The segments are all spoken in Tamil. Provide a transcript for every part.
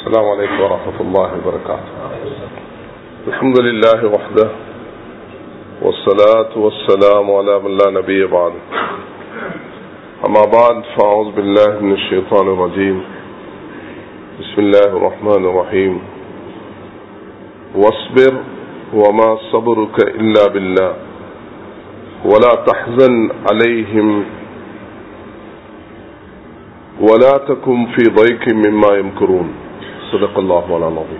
السلام عليكم ورحمة الله وبركاته. الحمد لله وحده والصلاة والسلام على من لا نبي بعده. أما بعد فأعوذ بالله من الشيطان الرجيم. بسم الله الرحمن الرحيم. واصبر وما صبرك إلا بالله ولا تحزن عليهم ولا تكن في ضيق مما يمكرون. صدق الله العظيم.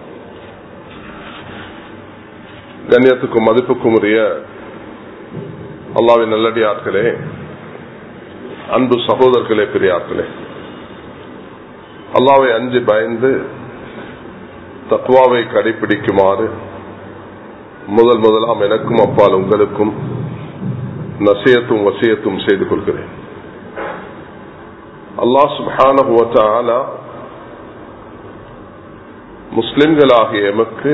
கண்ணியத்துக்கும் மதிப்புக்கும் உரிய அல்லாஹ்வின் நல்லடியார்களே, அன்பு சகோதரர்களே, பெரியார்களே, அல்லாஹ்வை அஞ்சி பயந்து தக்வாவை கடைபிடிக்குமாறு முதலாம் எனக்கும் அப்பால் உங்களுக்கும் நசியத்தும் வசியத்தும் செய்து கொள்கிறேன். அல்லாஹ் சுப்ஹானஹு வ தஆலா முஸ்லிம்களாகிய எமக்கு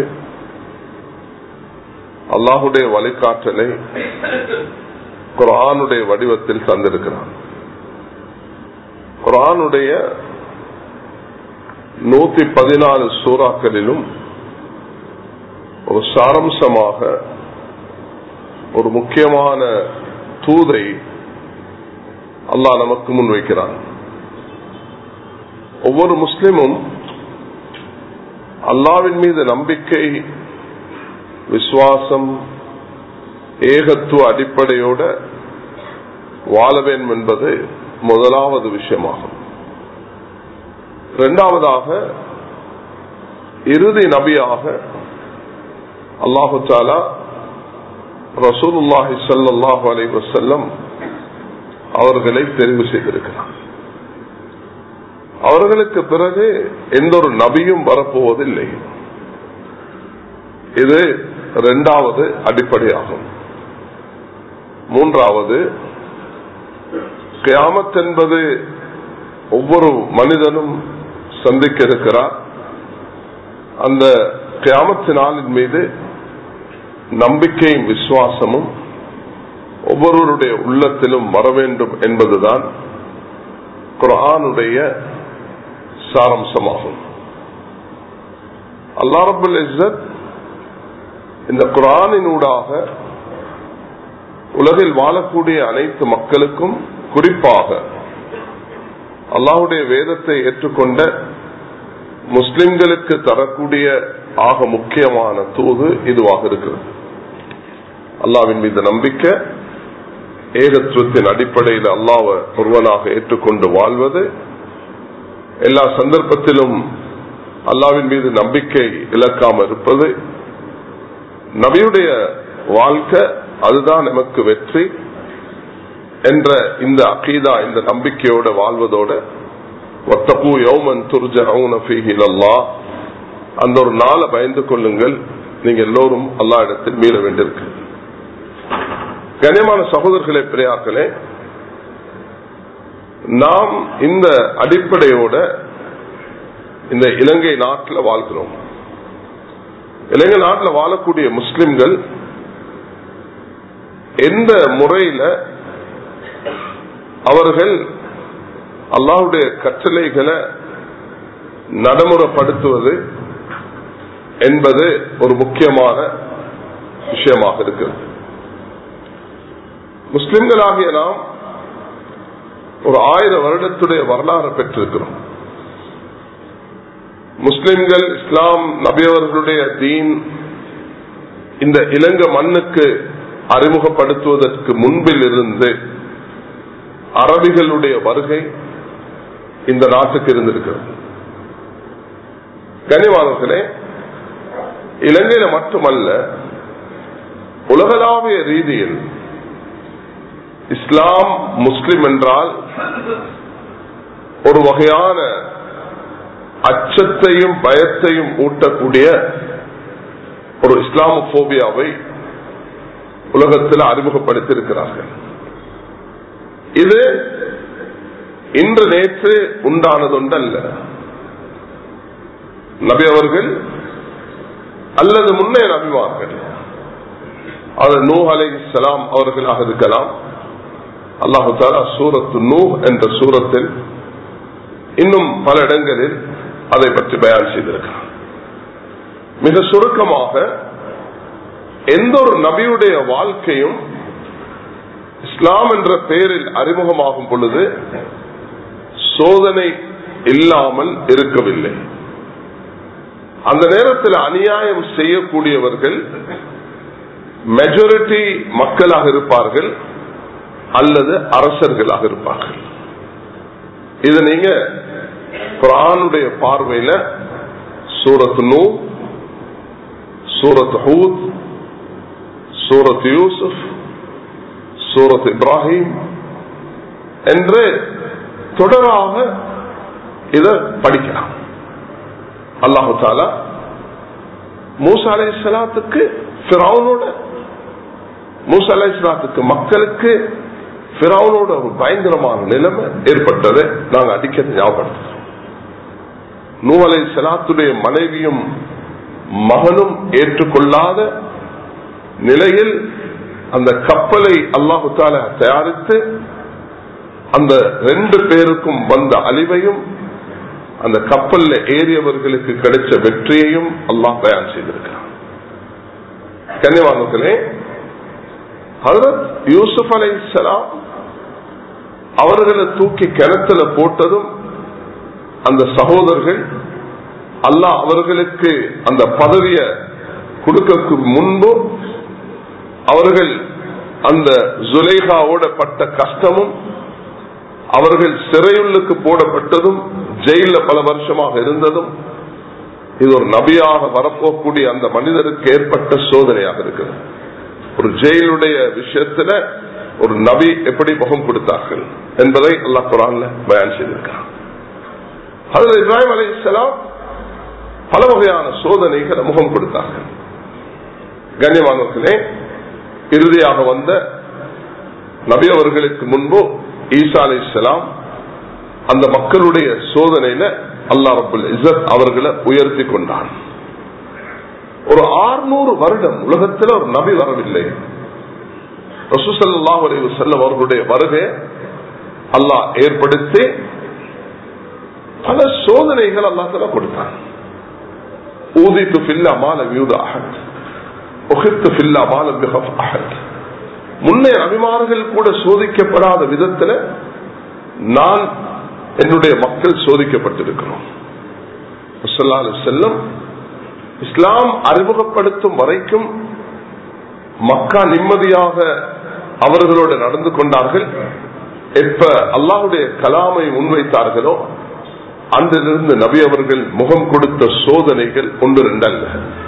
அல்லாஹுடைய வழிகாட்டலை குர்ஆனுடைய வடிவத்தில் தந்திருக்கிறான். குர்ஆனுடைய 114 சூறாக்களிலும் ஒரு சாரம்சமாக ஒரு முக்கியமான தூதை அல்லாஹ் நமக்கு முன்வைக்கிறான். ஒவ்வொரு முஸ்லிமும் அல்லாஹ்வின் மீது நம்பிக்கை, விசுவாசம், ஏகத்துவ அடிப்படையோடு வாழ வேண்டும் என்பது முதலாவது விஷயமாகும். இரண்டாவதாக, இறுதி நபியாக அல்லாஹு தஆலா ரசூலுல்லாஹி ஸல்லல்லாஹு அலைஹி வஸல்லம் அவர்களை தெரிவு செய்திருக்கிறார். அவர்களுக்கு பிறகு எந்த ஒரு நபியும் வரப்போவதில்லை. இது இரண்டாவது அடிப்படையாகும். மூன்றாவது, கியாமத் என்பது ஒவ்வொரு மனிதனும் சந்திக்க இருக்கிறார். அந்த கியாமத் நாளின் மீது நம்பிக்கையும் விசுவாசமும் ஒவ்வொருவருடைய உள்ளத்திலும் வர வேண்டும் என்பதுதான் குர்ஆனுடைய சாரம்சமாகும். அல்லாஹ் ரப்பல் இஸ்ஸத் இந்த குர்ஆனினூடாக உலகில் வாழக்கூடிய அனைத்து மக்களுக்கும், குறிப்பாக அல்லாஹ்வுடைய வேதத்தை ஏற்றுக்கொண்ட முஸ்லிம்களுக்கு தரக்கூடிய ஆக முக்கியமான தூது இதுவாக இருக்கிறது. அல்லாஹ்வின் மீது நம்பிக்கை, ஏகத்துவத்தின் அடிப்படையில் அல்லாஹ்வை ஒருவனாக ஏற்றுக்கொண்டு வாழ்வது, எல்லா சந்தர்ப்பத்திலும் அல்லாஹ்வின் மீது நம்பிக்கை இழக்காமல் இருப்பது, நபியுடைய வாழ்க்கை அதுதான் நமக்கு வெற்றி என்ற இந்த அகீதா, இந்த நம்பிக்கையோட வாழ்வதோட வத்தகு யௌமன் துர்ஜஊன ஃபீஹி இலல்லாஹ், அந்த ஒரு நாளை பயந்து கொள்ளுங்கள், நீங்க எல்லோரும் அல்லாஹ் இடத்தில் மீள வேண்டியிருக்கு. கண்ணியமான சகோதரர்களே, பிரியாக்களே, நாம் இந்த அடிப்படையோட இந்த இலங்கை நாட்டில் வாழ்கிறோம். இலங்கை நாட்டில் வாழக்கூடிய முஸ்லிம்கள் எந்த முறையில் அவர்கள் அல்லாஹ்வுடைய கட்டளைகளை நடைமுறைப்படுத்துவது என்பது ஒரு முக்கியமான விஷயமாக இருக்கிறது. முஸ்லிம்களாகிய நாம் ஒரு 1000 வருடத்துடைய வரலாறு பெற்றிருக்கிறோம். முஸ்லிம்கள், இஸ்லாம், நபியவர்களுடைய தீன் இந்த இலங்கை மண்ணுக்கு அறிமுகப்படுத்துவதற்கு முன்பில் இருந்து அரபிகளுடைய வருகை இந்த நாட்டுக்கு இருந்திருக்கிறது. கனிவானர்களே, இலங்கையில மட்டுமல்ல, உலகளாவிய ரீதியில் இஸ்லாம், முஸ்லிம் என்றால் ஒரு வகையான அச்சத்தையும் பயத்தையும் ஊட்டக்கூடிய ஒரு இஸ்லாமோபியாவை உலகத்தில் அறிமுகப்படுத்தியிருக்கிறார்கள். இது இன்று நேற்று உண்டானதொன்றல்ல. நபி அவர்கள் அல்லது முன்னே நபிமார்கள், அது நூஹ் அலைஹிஸ்ஸலாம் அவர்களாக இருக்கலாம். அல்லாஹு தஆலா சூரத்து நூஹ் என்ற சூரத்தில் இன்னும் பல இடங்களில் அதை பற்றி பயான் செய்திருக்கிறார். மிக சுருக்கமாக, எந்த ஒரு நபியுடைய வாழ்க்கையும் இஸ்லாம் என்ற பெயரில் அறிமுகமாகும் பொழுது சோதனை இல்லாமல் இருக்கவில்லை. அந்த நேரத்தில் அநியாயம் செய்யக்கூடியவர்கள் மெஜாரிட்டி மக்களாக இருப்பார்கள் அல்லது அரசர்களாக இருப்பார்கள். இது நீங்க குர்ஆனுடைய பார்வையில சூரத் நூஹ், சூரத் ஹூத், சூரத் யூசுப், சூரத் இப்ராஹிம் என்று தொடராக இதை படிக்கலாம். அல்லாஹு தஆலா மூசா அலைஹிஸ்ஸலாத்துக்கு ஃபிரௌனோட, மூசா அலைஹிஸ்ஸலாத்துக்கு மக்களுக்கு ஃபிரௌனோட ஒரு பயங்கரமான நிலைமை ஏற்பட்டதை நாங்கள் அடிக்கடி ஞாபகப்படுத்துகிறோம். நூஹ் அலைஹிஸ்ஸலாத்துடைய மனைவியும் மகனும் ஏற்றுக்கொள்ளாத நிலையில் அந்த கப்பலை அல்லாஹு தஆலா தயாரித்து அந்த 2 பேருக்கும் வந்த அழிவையும் அந்த கப்பல்ல ஏறியவர்களுக்கு கிடைச்ச வெற்றியையும் அல்லாஹ் பயான் செய்திருக்கிறார். கண்ணியமானவர்களே, ஹஜ்ரத் யூசுப் அலைஹிஸ்ஸலாம் அவர்களை தூக்கி கிணத்துல போட்டதும் அந்த சகோதரர்கள் அல்லாஹ் அவர்களுக்கு அந்த பதவியை கொடுக்க முன்பு அவர்கள் அந்த ஜுலைஹாவோட பட்ட கஷ்டமும், அவர்கள் சிறையுள்ளுக்கு போடப்பட்டதும், ஜெயில பல வருஷமாக இருந்ததும், இது ஒரு நபியாக வரப்போக்கூடிய அந்த மனிதருக்கு ஏற்பட்ட சோதனையாக இருக்கிறது. ஒரு ஜெயிலுடைய விஷயத்துல ஒரு நபி எப்படி முகம் கொடுத்தார்கள் என்பதை அல்லாஹ் குர்ஆன்ல பயான் செய்திருக்கிறார். ஹஜ்ரத் இப்ராஹிம் அலைஹிஸ்ஸலாம் பல வகையான சோதனைகளை முகம் கொடுத்தார்கள். கண்ணியமானவர்களே, இறுதியாக வந்த நபி அவர்களுக்கு முன்பு ஈசா அலைஹிஸ்ஸலாம் அந்த மக்களுடைய சோதனையில அல்லாஹ் ரப்புல் இஸ்ஸத் அவர்களை உயர்த்தி கொண்டான். ஒரு 600 வருடம் உலகத்தில் ஒரு நபி வரவில்லை. ரசூல் ஸல்லல்லாஹு அலைஹி வஸல்லம் அவர்களுடைய வருகை அல்லாஹ் ஏற்படுத்தி பல சோதனைகள் அல்லாஹ் தஆலா கொடுத்தான். ஊதித்து ஃபில்லா மா லம் யூத அஹத், உஹித்து ஃபில்லா மா லம் யஹஃப் அஹத். முன்னே நபிமார்கள் கூட சோதிக்கப்படாத விதத்தில் நான் என்னுடைய மக்கள் சோதிக்கப்பட்டிருக்கிறோம். ஸல்லல்லாஹு அலைஹி வஸல்லம் இஸ்லாம் அறிமுகப்படுத்தும் வரைக்கும் மக்கா நிம்மதியாக அவர்களோடு நடந்து கொண்டார்கள். எப்ப அல்லாஹ்வுடைய கலாமை முன்வைத்தார்களோ அன்றிலிருந்து நபி அவர்கள் முகம் கொடுத்த சோதனைகள் 1-2 அல்ல.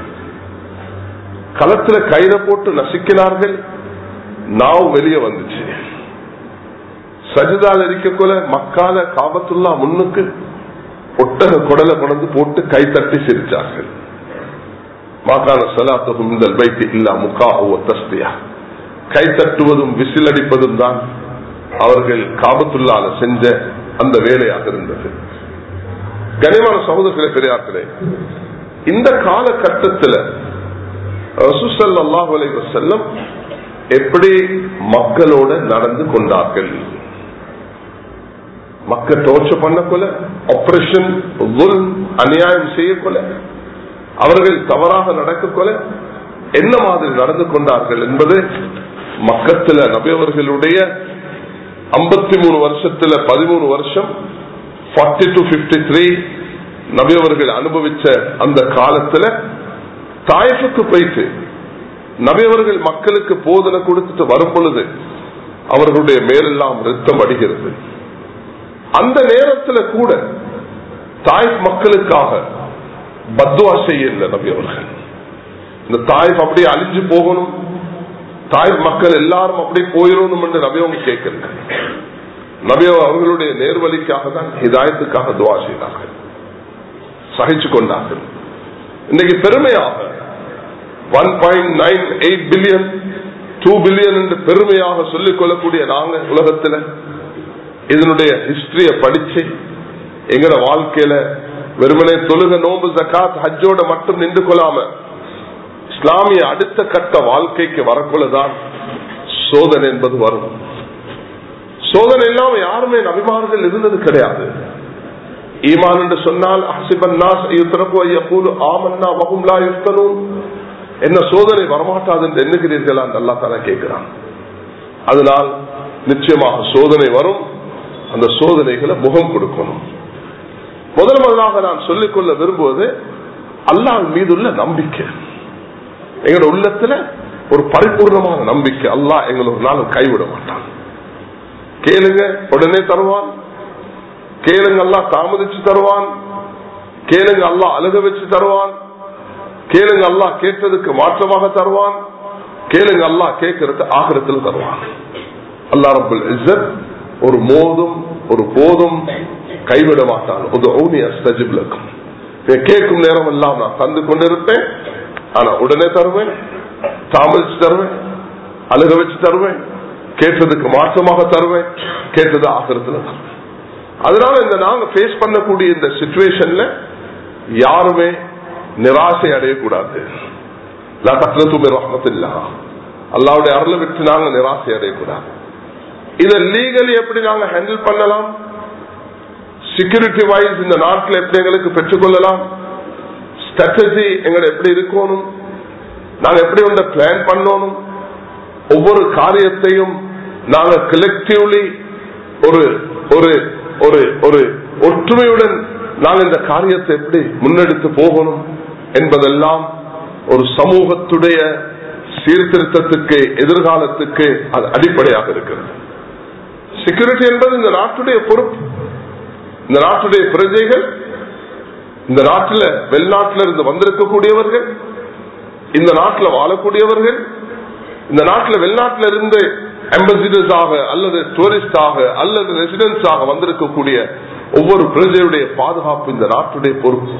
களத்துல கயிறை போட்டு நசுக்கினார்கள், நாவு வெளியே வந்துச்சு. சஜிதால் இருக்கக்குள்ள மக்கால காபத்துல்லா முன்னுக்கு ஒட்டக குடலை கொண்டு போட்டு கை தட்டி சிரிச்சார்கள். மாகான சலாத்துஹும் மினல் பைத்தி இல்லா முகாஉ வ தஸ்பியா, கை தட்டுவதும் விசில் அடிப்பதும் தான் அவர்கள் காபத்துல்லால செஞ்ச அந்த வேலையாக இருந்தது. கனிமான சகோதரர்களே, பெரியார்களே, இந்த காலகட்டத்தில் ரசூல் ஸல்லல்லாஹு அலைஹி வஸல்லம் எப்படி மக்களோட நடந்து கொண்டார்கள்? மக்கள் டோர்ச்சர் பண்ணக்கொள்ள, ஆபரேஷன் அநியாயம் செய்யக்கொள்ள, அவர்கள் தவறாக நடக்கக்கொள்ள என்ன மாதிரி நடந்து கொண்டார்கள் என்பது மக்கத்துல நபியவர்களுடைய 53 வருஷத்துல 13 வருஷம் 40 to 53 நபியவர்கள் அனுபவிச்ச அந்த காலத்துல தாயிஃபுக்கு போயிட்டு நபியவர்கள் மக்களுக்கு போதனை கொடுத்துட்டு வரும் பொழுது அவர்களுடைய மேலெல்லாம் ரத்தம் அடிக்கிறது. அந்த நேரத்தில் கூட தாயிஃப் மக்களுக்காக பத்வா செய்யல நபியவர்கள். இந்த தாயிஃப் அப்படியே அழிஞ்சு போகணும், தாயிஃப் மக்கள் எல்லாரும் அப்படி போயிடணும் என்று நபியவங்க கேட்கல. நபி அவர்களுடைய நேர்வழிக்காக தான், ஹிதாயத்துக்காக துவா செய்தார்கள், சகிச்சு கொண்டார்கள். இன்னைக்கு பெருமையாக 1.98 பில்லியன் 2 பில்லியன் என்று பெருமையாக சொல்லிக் கொள்ளக்கூடிய நாங்க உலகத்துல இதனுடைய ஹிஸ்டரிய படிச்சு எங்கட வாழ்க்கையில வெறுமனே தொழுக, நோம்பு, ஜகாத், ஹஜ்ஜோட மட்டும் நின்று கொள்ளாம இஸ்லாமிய அடுத்த கட்ட வாழ்க்கைக்கு வரக்குள்ளதான் சோதனை என்பது வரும். சோதனை இல்லாம யாருமே நபிமார்கள் இருந்தது கிடையாது. ஈமான் என்று சொன்னால் அஹ்சிபன் நாஸ் யுத்ரகு யகூலு ஆமன்னா வஹும் லா யுஃப்தனூன், என்ன சோதனை வரமாட்டாது என்று எண்ணுகிறீர்களா அல்லாஹ் தஆலா கேட்கிறான். அதனால் நிச்சயமாக சோதனை வரும். அந்த சோதனைகளை முகம் கொடுக்கணும். முதலாக நான் சொல்லிக்கொள்ள விரும்புவது அல்லாஹ் மீதுள்ள நம்பிக்கை. எங்களோட உள்ளத்துல ஒரு பரிபூர்ணமான நம்பிக்கை. அல்லாஹ் எங்களை ஒரு நாள் கைவிட மாட்டான். கேளுங்க உடனே தருவான், கேளுங்க அல்லாஹ் தாமதிச்சு தருவான், கேளுங்க அல்லாஹ் அழுக வச்சு தருவான், கேளுங்க அல்லாஹ் கேட்டதுக்கு மாற்றமாக தருவான், கேளுங்க அல்லாஹ் கேட்கறது ஆகிரத்தில் தருவான். அல்லாஹ் ரப்பல் இஸ்ஸத் ஒரு போதும் கைவிட மாட்டான். கேட்கும் நேரம் எல்லாம் நான் தந்து கொண்டிருப்பேன், ஆனா உடனே தருவேன், தாமதிச்சு தருவேன், அழுக வச்சு தருவேன், கேட்டதுக்கு மாற்றமாக தருவேன், கேட்டது ஆகிரத்துல தருவேன். அதனால இந்த நாங்க பேஸ் பண்ணக்கூடிய இந்த சிச்சுவேஷன்ல யாருமே நிராசை அடையக்கூடாது. அல்லாஹ்வுடைய அருளை விட்டு நாங்க நிராசை அடையக்கூடாது. இதை லீகலி எப்படி நாங்க ஹேண்டில் பண்ணலாம், செக்யூரிட்டி வைஸ் இந்த நாட்டில் எப்படி எங்களுக்கு பெற்றுக்கொள்ளலாம், ஸ்ட்ராட்டஜி எங்களை எப்படி இருக்கணும், நாங்க எப்படி ஒன்றை பிளான் பண்ணணும், ஒவ்வொரு காரியத்தையும் நாங்க கலெக்டிவ்லி ஒரு ஒரு ஒரு ஒரு ஒற்றுமையுடன் நாங்கள் இந்த காரியத்தை எப்படி முன்னெடுத்து போகணும் என்பதெல்லாம் ஒரு சமூகத்துடைய சீர்திருத்தத்துக்கு எதிர்காலத்துக்கு அது அடிப்படையாக இருக்கிறது. செக்யூரிட்டி என்பது இந்த நாட்டுடைய பொறுப்பு. இந்த நாட்டுடைய பிரஜைகள், இந்த நாட்டில் வெளிநாட்டில இருந்து வந்திருக்கக்கூடியவர்கள், இந்த நாட்டில் வாழக்கூடியவர்கள், இந்த நாட்டில் வெளிநாட்டில இருந்து அம்பாசிடர்ஸ் ஆக அல்லது டூரிஸ்ட் ஆக அல்லது ரெசிடென்ட்ஸ் ஆக வந்திருக்கக்கூடிய ஒவ்வொரு பிரஜையுடைய பாதுகாப்பு இந்த நாட்டுடைய பொறுப்பு.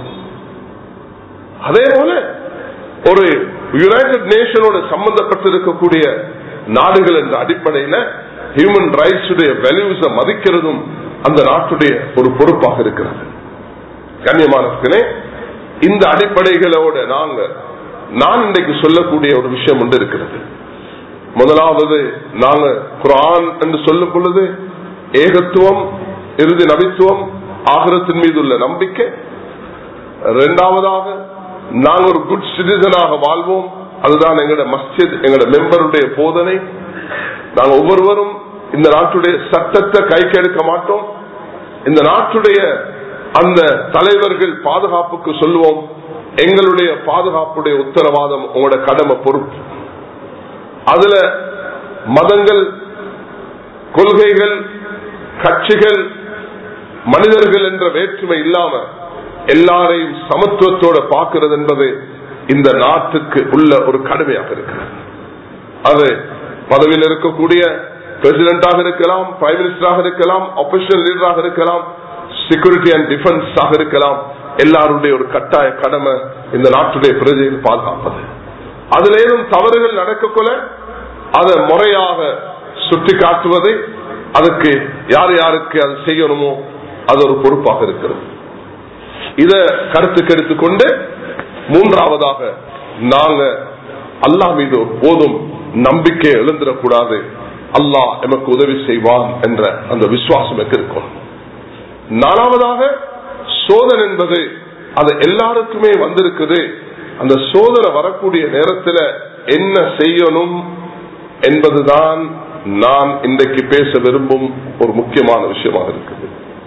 அதே போல ஒரு யுனைடெட் நேஷனோட சம்பந்தப்பட்டிருக்கக்கூடிய நாடுகள் என்ற அடிப்படையில் ஹியூமன் ரைட்ஸ் வேல்யூஸை மதிக்கிறதும் அந்த நாட்டுடைய ஒரு பொறுப்பாக இருக்கிறது. கண்ணியமானவர்களே, இந்த அடிப்படைகளோட நான் இன்றைக்கு சொல்லக்கூடிய ஒரு விஷயம் ஒன்று இருக்கிறது. முதலாவது, நாங்க குர்ஆன் என்று சொல்லும் பொழுது ஏகத்துவம், இறுதி நபித்துவம், ஆகிரத்தின் மீது உள்ள நம்பிக்கை. இரண்டாவதாக, நாங்கள் ஒரு குட் சிட்டிசனாக வாழ்வோம், அதுதான் எங்களோட மஸ்ஜித், எங்களோட மெம்பருடைய போதனை. நாங்கள் ஒவ்வொருவரும் இந்த நாட்டுடைய சட்டத்தை கைக்கு எடுக்க மாட்டோம். இந்த நாட்டுடைய அந்த தலைவர்கள் பாதுகாப்புக்கு சொல்லுவோம், எங்களுடைய பாதுகாப்புடைய உத்தரவாதம் உங்களோட கடமை, பொறுப்பு. அதுல மதங்கள், கொள்கைகள், கட்சிகள், மனிதர்கள் என்ற வேற்றுமை இல்லாம எல்லாரையும் சமத்துவத்தோட பார்க்கிறது என்பது இந்த நாட்டுக்கு உள்ள ஒரு கடமையாக இருக்கிறது. அது பதவியில் இருக்கக்கூடிய பிரசிடென்டாக இருக்கலாம், பிரைம் மினிஸ்டராக இருக்கலாம், ஆபீஷியல் லீடராக இருக்கலாம், செக்யூரிட்டி அண்ட் டிஃபென்ஸ் ஆக இருக்கலாம். எல்லாருடைய ஒரு கட்டாய கடமை இந்த நாட்டுடைய பிரஜைகள் பாதுகாப்பது. அதுல ஏதும் தவறுகள் நடக்கக்குள்ள அதை முறையாக சுட்டி காட்டுவது, அதுக்கு யார் யாருக்கு அது செய்யணுமோ அது ஒரு பொறுப்பாக இருக்கிறது. இத கருத்துக்கு எடுத்துக்கொண்டு மூன்றாவதாக, நாங்க அல்லாஹ் மீது போதும் நம்பிக்கை எழுந்திடக்கூடாது. அல்லாஹ் எமக்கு உதவி செய்வான் என்ற அந்த விசுவாசம் இருக்கும். நாலாவதாக, சோதனை என்பது அது எல்லாருக்குமே வந்திருக்குது. அந்த சோதனை வரக்கூடிய நேரத்தில் என்ன செய்யணும் என்பதுதான் நான் இன்றைக்கு பேச விரும்பும் ஒரு முக்கியமான விஷயமாக இருக்குது.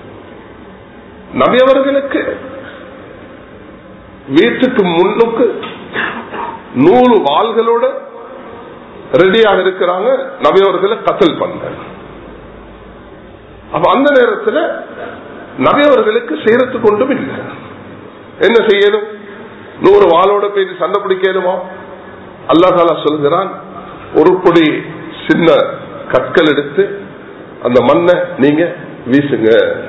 நபி அவர்களுக்கு வீட்டுக்கு முன்னுக்கு 100 வாள்களோட ரெடியாக இருக்கிறாங்க, நபி அவர்களை கத்தல் பண்ண. அப்ப அந்த நேரத்தில் நபி அவர்களுக்கு செய்யறதுக்கு ஒன்றும் இல்லை. என்ன செய்யணும்? 100 வாளோட போய் சண்டை பிடிக்கணுமா? அல்லாஹ் தஆலா சொல்கிறான், ஒரு பொடி சின்ன கற்கள் எடுத்து அந்த மண்ணை நீங்க வீசுங்க.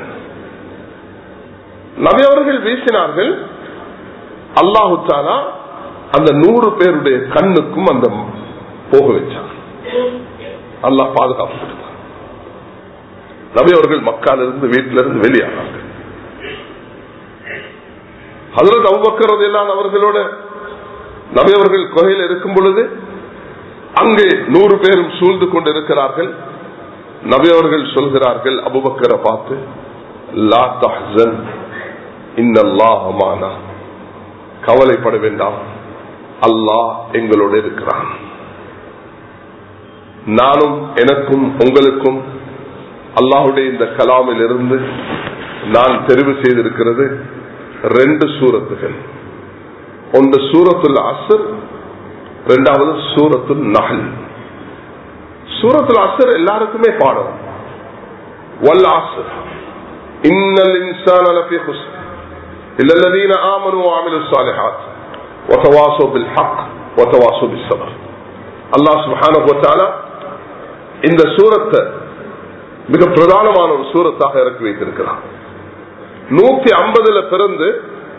நபி அவர்கள் வீசினார்கள். அல்லாஹு தஆலா அந்த 100 பேருடைய கண்ணுக்கும் அந்த போக வச்சார். அல்லாஹ் பாதுகாப்பு கொடுத்தார். நபி அவர்கள் மக்காலிருந்து வீட்டிலிருந்து வெளியானாங்க. ஹஜ்ரத் அபூபக்கர் ரலியல்லாஹு அவர்களோட நபி அவர்கள் குகையில் இருக்கும் பொழுது அங்கே 100 பேரும் சூழ்ந்து கொண்டிருக்கிறார்கள். நபி அவர்கள் சொல்கிறார்கள் அபூபக்கரை பார்த்து, லா தஹ்சன் இன்னல்லாஹ மானா, கவலைப்பட வேண்டாம், அல்லாஹ் எங்களோடு இருக்கிறான். நானும் எனக்கும் உங்களுக்கும் அல்லாஹுடைய இந்த கலாமில் இருந்து நான் தெரிவு செய்திருக்கிறது 2 சூரத்துகள். ஒன்று சூரத்துல் அஸ்ர், இரண்டாவது சூரத்துல் நஹல். சூரத்துல் அஸ்ர் எல்லாருக்குமே பாடம். வல் அஸ்ர் இன்னல் இன்சான லஃபீ குஸ்ர் இல்லல்லதீன ஆமனு வ அமிலுஸ் ஸாலிஹாத் வ தவாஸவ் பில் ஹக் வ தவாஸவ் பிஸ் ஸப்ர். அல்லாஹ் சுப்ஹானஹு வ தஆலா இந்த சூரத்தை மிக பிரதானமான ஒரு சூரத்தாக இறக்கி வைத்திருக்கிறார். 150 பிறந்து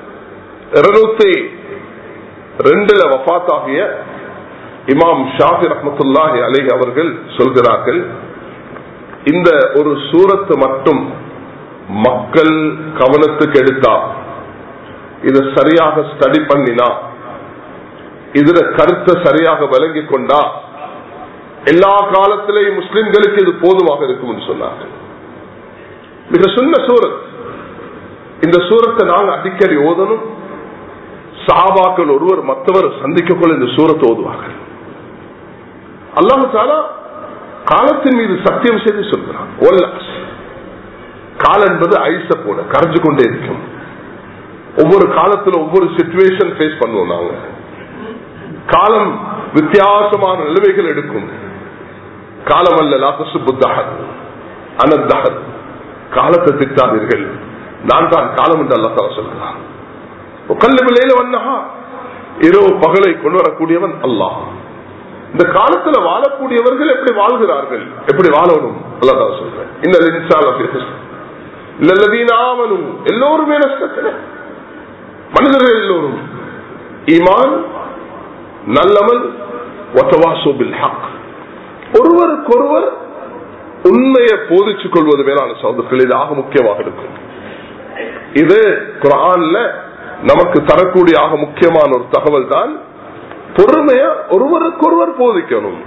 202 வஃபாத்தாகிய இமாம் ஷாஃபி ரஹ்மத்துல்லாஹி அலைஹி அவர்கள் சொல்கிறார்கள், இந்த ஒரு சூரத்து மட்டும் மக்கள் கவனத்துக்கு எடுத்தா, இதை சரியாக ஸ்டடி பண்ணினா, இதுல கருத்தை சரியாக விளங்கிக் கொண்டா, எல்லா காலத்திலேயும் முஸ்லிம்களுக்கு இது போதுமாக இருக்கும் என்று சொன்னார்கள். மிக சின்ன சூரத். இந்த சூரத்தை நாங்கள் அடிக்கடி ஓதணும். சஹாபாக்கள் ஒருவர் மற்றவர் சந்திக்கக்குள்ள இந்த சூரத்தை ஓதுவார்கள். அல்லாஹ் தஆலா காலத்தின் மீது சத்தியம் செய்து சொல்கிறான். காலம் என்பது ஐஸ போல கரைஞ்சு கொண்டே இருக்கும். ஒவ்வொரு காலத்துல ஒவ்வொரு சிச்சுவேஷன் ஃபேஸ் பண்ணுவோம். நாங்க காலம் வித்தியாசமான நிலைமைகள் எடுக்கும். காலம் அல்ல லாத்தசுபுத்தஹர் அனத்தஹர், காலத்தை திட்டாதீர்கள், நான் தான் காலம் என்று அல்லாஹ் தஆலா சொல்கிறான். கல்லுலையில வண்ணஹா, இரவு பகலை கொண்டு வரக்கூடியவன் அல்லாஹ். இந்த காலத்துல வாழக்கூடியவர்கள் எப்படி வாழ்கிறார்கள், எப்படி வாழணும் அல்லாஹ் தஆலா சொல்றான். இன்னல் இன்சான லஃபீ குஸ்ர் இல்லல்லதீன ஆமனு, எல்லோருமே நஷ்டத்தில், மனிதர்கள் எல்லோரும் ஈமான் நல்லமல் வ தவாஸவ் பில் ஹக், ஒருவருக்கொருவர் உண்மையை போதிச்சுக் கொள்வது மேலான சகோதரர்கள், இது ஆக முக்கியமாக இருக்கும். இது குர்ஆன்ல நமக்கு தரக்கூடிய ஆக முக்கியமான ஒரு தகவல் தான். பொறுமைய ஒருவருக்கொருவர் போதிக்கணும்,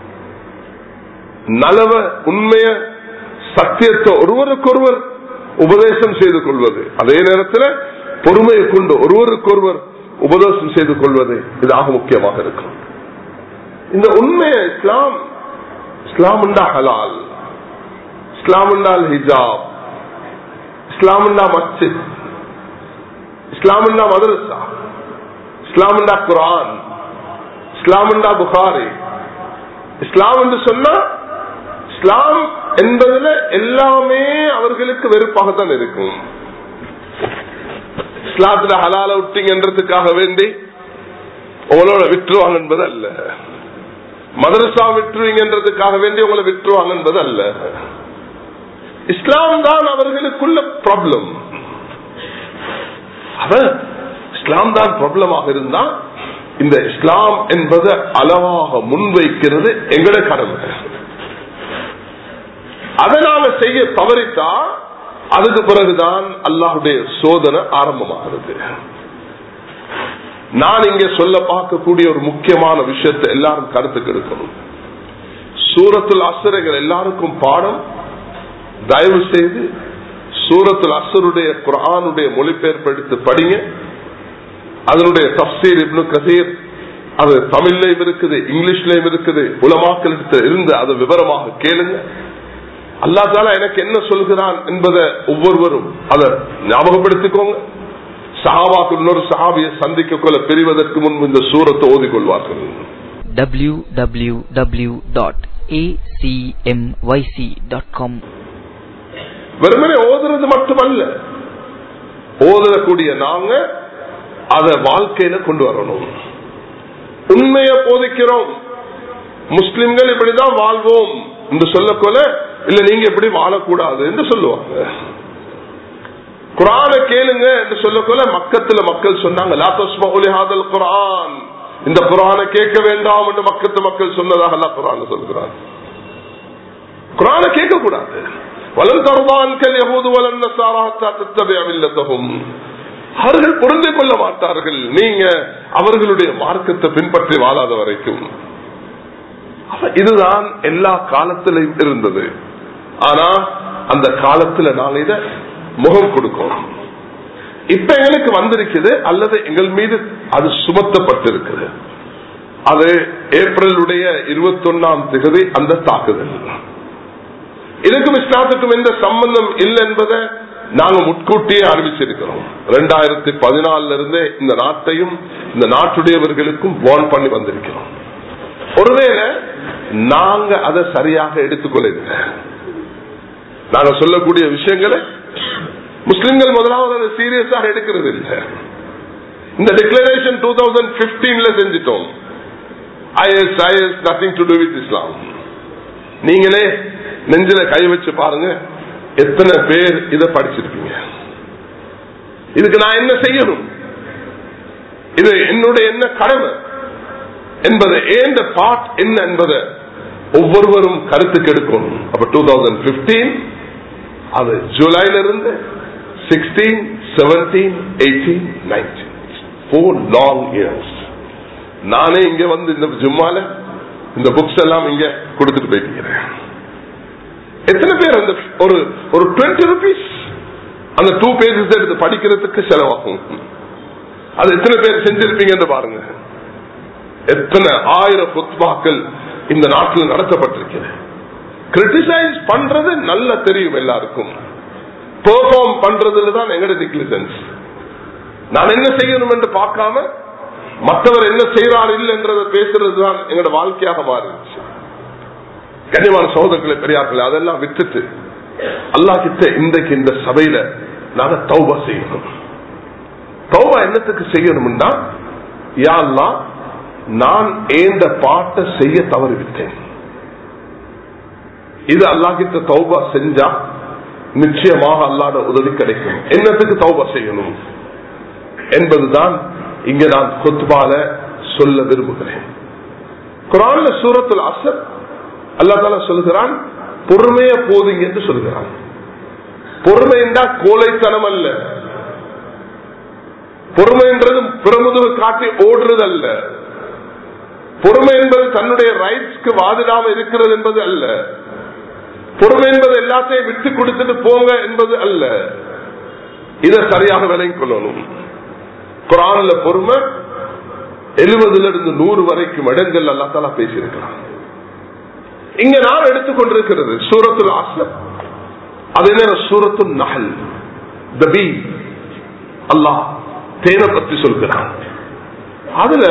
நலவ உண்மைய சத்தியத்தை ஒருவருக்கொருவர் உபதேசம் செய்து கொள்வது, அதே நேரத்தில் பொறுமையை கொண்டு ஒருவருக்கொருவர் உபதேசம் செய்து கொள்வது, இது ஆக முக்கியமாக இருக்கும். இந்த உண்மைய இஸ்லாம், இஸ்லாம் உண்டா ஹலால், இஸ்லாம் உண்டால் ஹிஜாப், இஸ்லாம் உண்டா மஸ்ஜித், இஸ்லாம் உண்டா மதரசா, இஸ்லாம் உண்டா குர்ஆன், இஸ்லாம் உண்டா புகாரி. இஸ்லாம் என்று சொன்னா, இஸ்லாம் என்பதுல எல்லாமே அவர்களுக்கு வெறுப்பாகத்தான் இருக்கும். இஸ்லாத்துல ஹலால விட்டீங்கன்றதுக்காக வேண்டி உங்களோட விட்டுருவாங்க என்பது அல்ல, மதரசா விட்டுருவீங்கன்றதுக்காக வேண்டி உங்களை விட்டுருவாங்க என்பது அல்ல. இஸ்லாம் தான் அவர்களுக்குள்ள ப்ராப்ளம். இஸ்லாம் தான் ப்ராப்ளமாக இருந்தா இந்த இஸ்லாம் என்பதை அளவாக முன்வைக்கிறது எங்களோட கடமை. அதை நாம செய்ய தவறித்தா அதுக்கு பிறகுதான் அல்லாஹ்வுடைய சோதனை ஆரம்பமாகிறது. நான் இங்க சொல்ல பார்க்கக்கூடிய ஒரு முக்கியமான விஷயத்தை எல்லாரும் கருத்துக்கு எடுக்கணும். சூரத்துல் அஸ்ர் எல்லாருக்கும் பாடம். தயவு செய்து சூரத்துல் அஸ்ருடைய குர்ஆனுடைய மொழிபெயர்ப்பு எடுத்து படிங்க. அதனுடைய தஃப்சீர் இப்னு கஸீர், அது தமிழ்லயும் இருக்குது, இங்கிலீஷ்லயும் இருக்குது. உலமாக்கள் இருந்து அதை விவரமாக கேளுங்க. அல்லாஹ் தஆலா எனக்கு என்ன சொல்கிறான் என்பதை ஒவ்வொருவரும் அதை ஞாபகப்படுத்திக்கோங்க. சஹாபாக்கள் இன்னொரு சஹாபியை சந்திக்க கொள்ள பெறுவதற்கு முன்பு இந்த சூரத்தை ஓதிக்கொள்வார்கள். www.acmyc.com. வெறுமனே ஓதுறது மட்டுமல்ல, ஓதக்கூடிய நாங்க அதை வாழ்க்கையில கொண்டு வரணும். உண்மையை போதிக்கிறோம். முஸ்லிம்கள் இப்படிதான் வாழ்வோம் என்று சொல்லக்கொள்ள, இல்ல நீங்க எப்படி வாழக்கூடாது என்று சொல்லுவாங்க. குர்ஆனை கேளுங்க என்று சொல்லக்கொள்ள மக்கத்துல மக்கள் சொன்னாங்க, லா தஸ்மஉ லிஹாதல் குர்ஆன், இந்த குர்ஆனை கேட்க வேண்டாம் என்று மக்கத்து மக்கள் சொன்னதாக அல்லாஹ் குர்ஆன்ல சொல்கிறார். குர்ஆனை கேட்க கூடாது. வலன் தர்தான்கல் யஹூது வலன் நஸாரா ஹத்தா தத்தபிஅ மில்லத்தஹும், அவர்கள் பொருந்தி கொள்ள மாட்டார்கள் நீங்க அவர்களுடைய மார்க்கத்தை பின்பற்றி வாழாத வரைக்கும். இதுதான் எல்லா காலத்திலும் இருந்தது. ஆனா அந்த காலத்துல நாங்க இத முகம் கொடுக்கணும். இப்ப எங்களுக்கு வந்திருக்குது அல்லது எங்கள் மீது அது சுமத்தப்பட்டிருக்குது. அது ஏப்ரலுடைய 21ஆம் தேதி அந்த தாக்குதல். இதுக்கும் இஸ்லாத்துக்கும் எந்த சம்பந்தம் இல்லை என்பதை நாங்க முன்கூட்டியே அறிவிச்சிருக்கிறோம். 2014 இருந்தே இந்த நாட்டையும் இந்த நாட்டுடையவர்களுக்கும் வார்ன் பண்ணி வந்திருக்கிறோம். ஒருவேளை நாங்க அதை சரியாக எடுத்துக்கொள்ள, நாங்க சொல்லக்கூடிய விஷயங்களை முஸ்லிம்கள் முதலாவது அதை சீரியஸாக எடுக்கிறது இல்லை. இந்த டிக்ளரேஷன் 2015 செஞ்சிட்டோம். IS nothing to do with Islam. நீங்களே நெஞ்சில கை வச்சு பாருங்க, எத்தனை பேர் இதை படிச்சிருப்பீங்க. இதுக்கு நான் என்ன செய்யணும், இது என்னுடைய என்ன கடமை என்பது, ஏன் பார்ட் என்ன என்பதை ஒவ்வொருவரும் கருத்துக்கு எடுக்கணும். அப்ப 2015 அது ஜூலைல இருந்து 16, 17, 18, 19 4 long years. நானே இங்க வந்து இந்த ஜும்மால இந்த புக்ஸ் எல்லாம் இங்க கொடுத்துட்டு போயிட்டீங்க. எத்தனை பேர் அந்த ஒரு 20 rupees அந்த 2 pages எடுத்து படிக்கிறதுக்கு செலவாகும். அது எத்தனை பேர் செஞ்சிருப்பீங்க பாருங்க. எத்தனை ஆயிரம் குத்பாக்கள் இந்த நாட்டில் நடத்தப்பட்டிருக்கிறது. கிரிட்டிசைஸ் பண்றது நல்லா தெரியும் எல்லாருக்கும், பெர்ஃபார்ம் பண்றதுல தான் எங்களுடைய நெக்லிஜென்ஸ். நான் என்ன செய்யணும் என்று பார்க்காம மற்றவர் என்ன செய்யறார் இல்லை என்றதை பேசுறது தான் எங்களோட வாழ்க்கையாக மாறிடுச்சு. கண்ணியமான சகோதரர்களே, பெரியார்களே, அதெல்லாம் விட்டுட்டு அல்லாஹ் கிட்ட இன்றைக்கு இந்த சபையில நாங்க தௌபா செய்யணும். தௌபா என்னத்துக்கு செய்யணும்னா, யா அல்லாஹ், நான் ஏந்த பாட்டை செய்ய தவறிவிட்டேன். இது அல்லாஹ் கிட்ட தௌபா செஞ்சா நிச்சயமாக அல்லாஹ்வுடைய உதவி கிடைக்கும். என்னத்துக்கு தௌபா செய்யணும் என்பதுதான் இங்க நான் குத்பால சொல்ல விரும்புகிறேன். குர்ஆன்ல சூரத்துல் அஸ்ர் அல்லாஹ் தஆலா சொல்கிறான், பொறுமைய போதுங்க என்று சொல்கிறான். பொறுமை என்றா கோழைத்தனம் அல்ல. பொறுமை என்றது பிரமுதுவை காட்டி ஓடுறது அல்ல. பொறுமை என்பது தன்னுடைய ரைட்ஸ்க்கு வாதிடாம இருக்கிறது என்பது அல்ல. பொறுமை என்பது எல்லாத்தையும் விட்டு கொடுத்துட்டு போங்க என்பது அல்ல. இதை சரியாக விளங்கிக் கொள்ளணும். குர்ஆன்ல பொறுமை 70 100 வரைக்கும் இடங்கள் அல்லாஹ் தஆலா பேசியிருக்கிறான். இங்க நான் எடுத்துக்கொண்டிருக்கிறது சூரத்துல் அஸ்ர், அது என்ன சூரத்துல் நஹல், தி பீ. அல்லாஹ் தேனை பற்றி சொல்கிறான். அதுல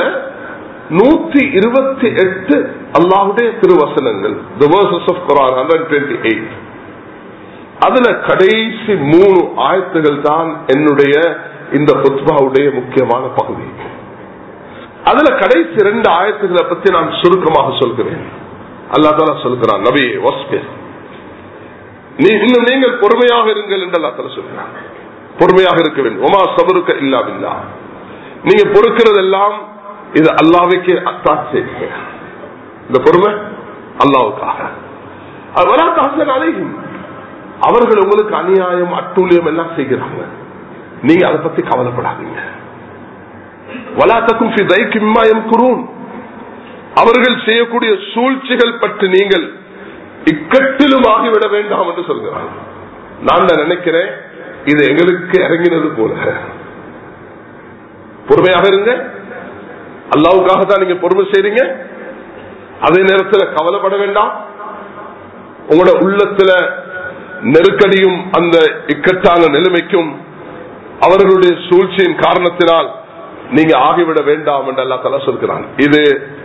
128 அல்லாஹ்வுடைய திருவசனங்கள், the verses of Quran 128. அதுல கடைசி 3 ஆயத்துகள் தான் என்னுடைய இந்த குத்பாவுடைய முக்கியமான பகுதி. அதுல கடைசி 2 ஆயத்துகளை பற்றி நான் சுருக்கமாக சொல்கிறேன். அல்லாஹ் தஆலா சொல்கிறான், நபியே வஸ்பிர், இன்னும் நீங்கள் பொறுமையாக இருங்கள் என்று அல்லாஹ் தஆலா சொல்கிறான். பொறுமையாக இருக்க வேண்டும். வமா ஸபருக இல்லா பில்லாஹ், நீங்க பொறுக்கிறதெல்லாம் இது அல்லாஹ்வுக்கே அத்தாட்சி செய்யுங்க. இந்த பொறுமை அல்லாஹ்வுக்காக. வலா தஹ்சன் அலைஹிம், அவர்கள் உங்களுக்கு அநியாயம் அட்டூழியம் எல்லாம் செய்கிறாங்க, நீங்க அதை பத்தி கவலைப்படாதீங்க. வலா தகும் ஃபி தைக் மிம்மா யம்குரூன், அவர்கள் செய்யக்கூடிய சூழ்ச்சிகள் பற்றி நீங்கள் இக்கட்டிலும் ஆகிவிட வேண்டாம் என்று சொல்கிறாங்க. நான் நினைக்கிறேன் இது எங்களுக்கு இறங்கினது போல. பொறுமையாக இருங்க, அல்லாஹ்வுக்காக தான் நீங்க பொறுமை செய்றீங்க. அதே நேரத்தில் கவலைப்பட வேண்டாம். உங்களோட உள்ளத்துல நெருக்கடியும் அந்த இக்கட்டான நிலைமைக்கும் அவர்களுடைய சூழ்ச்சியின் காரணத்தினால் நீங்க ஆகிவிட வேண்டாம் என்று அல்லாஹ் தஆலா சொல்கிறான். இது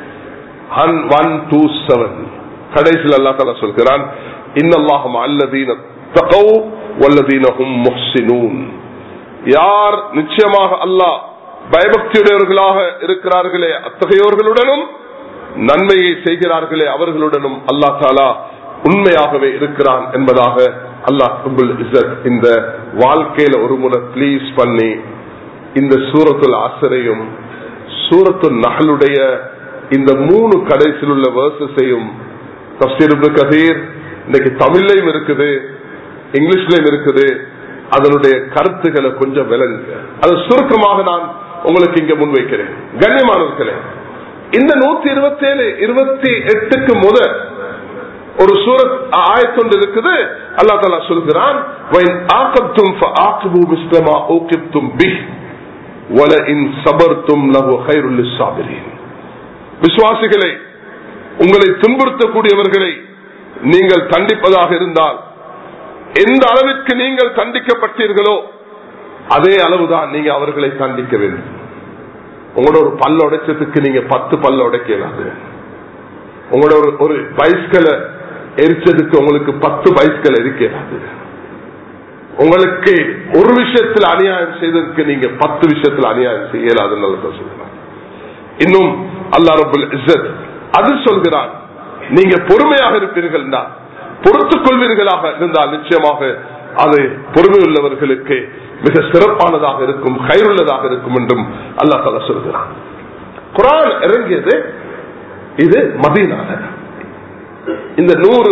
127 கடைசியில் அல்லாஹ் தஆலா சொல்கிறான், இன்னல்லாஹ மஅல்லதீன தகவ் வல்லதீன ஹும் முஹ்ஸினூன். யார் நிச்சயமாக அல்லாஹ் பயபக்தியுடையவர்களாக இருக்கிறார்களே அத்தகையோர்களுடனும் நன்மையை செய்கிறார்களே அவர்களுடனும் அல்லாஹ் தஆலா உண்மையாகவே இருக்கிறான் என்பதாக அல்லாஹ் ரப்புல் இஸ்ஸத் இந்த வாழ்க்கையில ஒரு முறை ப்ளீஸ் பண்ணி இந்த சூரத்துல் அஸ்ரையும் சூரத்துல் நஹலுடைய இந்த 3 கடைசியில் உள்ள வேர்சஸையும், தஃப்சீர் இப்னு கதீர் இன்னைக்கு தமிழ்லையும் இருக்குது, இங்கிலீஷ்லயும் இருக்குது, அதனுடைய கருத்துக்களை கொஞ்சம் விளங்குங்க. அது சுருக்கமாக நான் உங்களுக்கு இங்க முன்வைக்கிறேன். கண்ணியமானவர்களே, இந்த 127, 28க்கு முதல் ஒரு சூரத் ஆயத்தொண்டு இருக்குது. அல்லாஹ் தஆலா சொல்கிறான், வஇன் ஆகப்தும் ஃபஆகிபு மிஸ்லமா ஊகிப்தும் பிஹ் வலஇன் ஸபர்தும் லஹு கைருல் லிஸ்ஸாபிரீன். விசுவாசிகளே, உங்களை துன்புறுத்தக்கூடியவர்களை நீங்கள் தண்டிப்பதாக இருந்தால் எந்த அளவிற்கு நீங்கள் தண்டிக்கப்பட்டீர்களோ அதே அளவுதான் நீங்க அவர்களை தண்டிக்க வேண்டும். உங்களோட ஒரு பல்ல உடைச்சதுக்கு நீங்க 10 பல்ல உடைக்கலாது. உங்களோட ஒரு பைஸ்கலை எரிச்சதுக்கு உங்களுக்கு 10 பைஸ்கல் எரிக்கலாது. உங்களுக்கு ஒரு விஷயத்தில் அநியாயம் செய்ததற்கு நீங்க 10 விஷயத்தில் அநியாயம் செய்யலாதுன்னு சொல்றாங்க. இன்னும் அல்லாஹ் ரப்பல் இஸ்ஸத் அது சொல்கிறான், நீங்க பொறுமையாக இருப்பீர்கள், பொறுத்துக் கொள்வீர்களாக இருந்தால் நிச்சயமாக அது பொறுமை உள்ளவர்களுக்கு மிக சிறப்பானதாக இருக்கும், கைருள்ளதாக இருக்கும் என்றும் அல்லாஹ் தஆலா சொல்கிறான். குர்ஆன் இறங்கியது இது மதீனால. இந்த